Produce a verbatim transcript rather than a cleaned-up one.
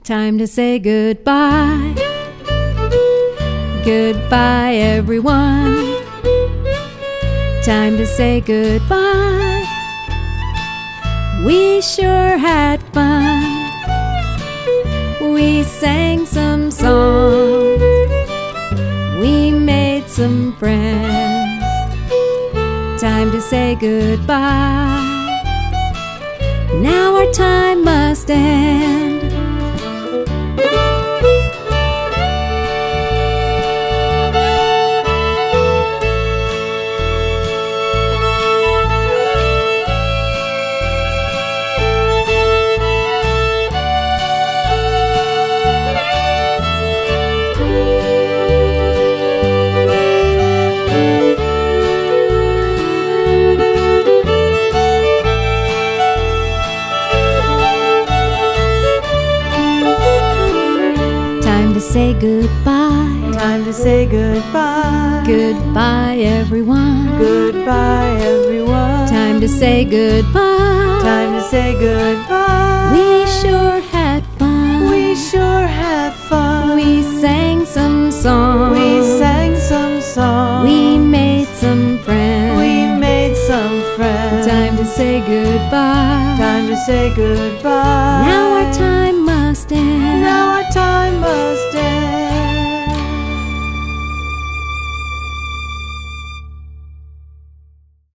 Time to say goodbye. Goodbye, everyone. Time to say goodbye. We sure had fun. We sang some songs. We made some friends. Time to say goodbye. Now our time must end. Time to say goodbye. Time to say goodbye. Goodbye, everyone. Goodbye, everyone. Time to say goodbye. Time to say goodbye. We sure had fun. We sure had fun. We sang some songs. We sang some songs. We made some friends. We made some friends. Time to say goodbye. Time to say goodbye. Now